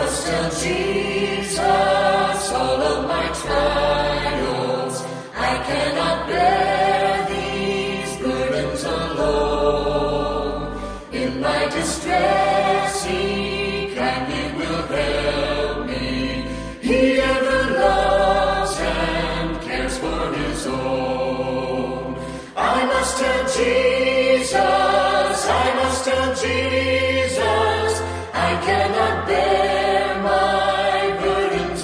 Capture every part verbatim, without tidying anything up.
must tell Jesus all of my trials. I cannot bear these burdens alone. In my distress, He kindly will help me. He ever loves and cares for His own. I must tell Jesus, I must tell Jesus, I cannot bear my burdens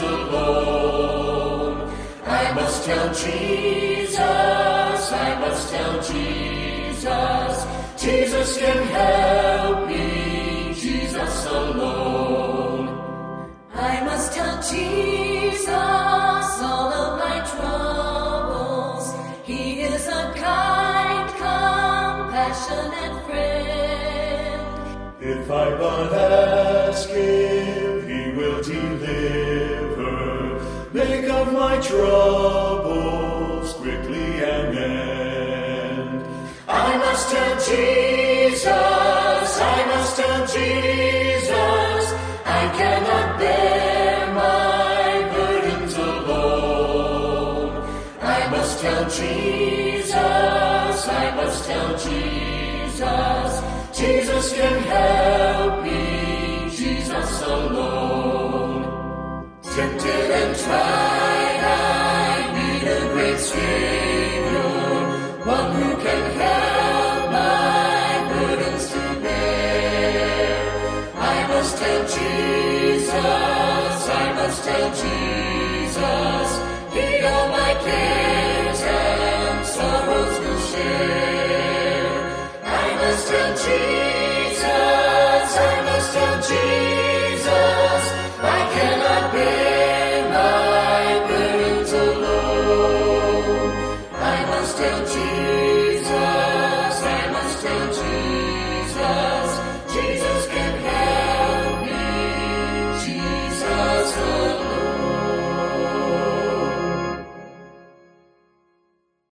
alone. I must tell Jesus, I must tell Jesus, Jesus can help me, Jesus alone. I must tell Jesus all of my troubles. He is a kind, compassionate friend. If I but ask Him, He will deliver. Make of my troubles quickly an end. I must tell Jesus, I must tell Jesus, I cannot bear my burdens alone. I must tell Jesus, I must tell Jesus, Jesus can help me, Jesus alone. Tempted and tried, I need a great Savior, one who can help my burdens to bear. I must tell Jesus, I must tell Jesus, He all my cares and sorrows will share. I must tell Jesus, I must tell Jesus, I cannot bear my burdens alone. I must tell Jesus.